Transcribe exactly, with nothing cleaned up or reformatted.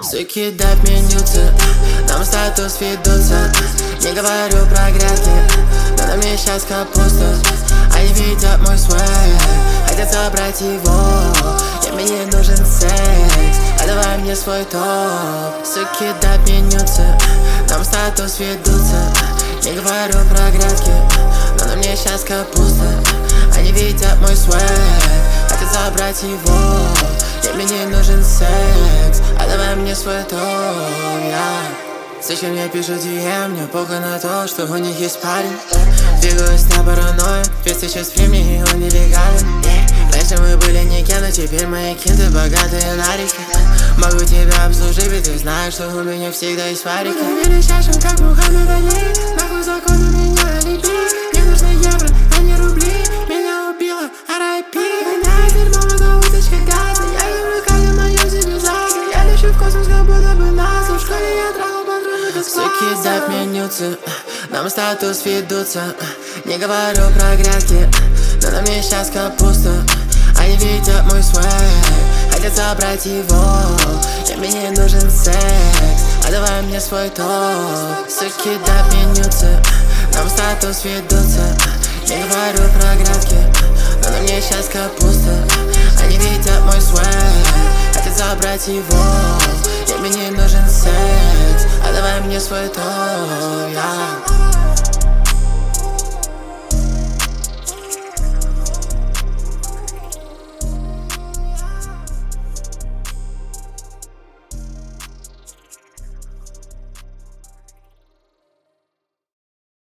Суки допменются, нам статус ведутся. Не говорю про грядки, но на мне сейчас капуста. Они видят мой свэг, хотят забрать его. И мне нужен секс, а давай мне свой топ. Суки допменются, нам статус ведутся. Не говорю про грядки, но на мне сейчас капуста. Они видят мой свэг, хотят забрать его. И мне нужен секс, а давай мне свой топ, yeah. Зачем я пишу ди эм, мне похуй на то, что у них есть парень. Двигаюсь на паранойю, ведь сейчас времени он нелегален. Раньше мы были никем, но теперь мои кинты богатые на реке. Могу тебя обслужить, ведь ты знаешь, что у меня всегда есть фарики. Мы доверились чашам, как Мухаммед Али. Нахуй закон у меня алиби. Мне нужны евро, а не рубли. Меня убило ар ай пи. Воняет дерьмом, это уточка газа. Я люблю каждую мою цивилизацию. Я лечу в космос, как будто бы НАСА. В школе я трахал подружек из класса. Суки допменются, нам статус ведутся. Не говорю про грядки, но на мне сейчас капуста. Они видят мой свэг, хотят забрать его. И мне нужен секс, а давай мне свой топ. Суки допменются, нам статус ведутся. Не говорю про грядки, но на мне сейчас капуста. Они видят мой свэг, хотят забрать его. И мне нужен секс, а давай мне свой топ, yeah.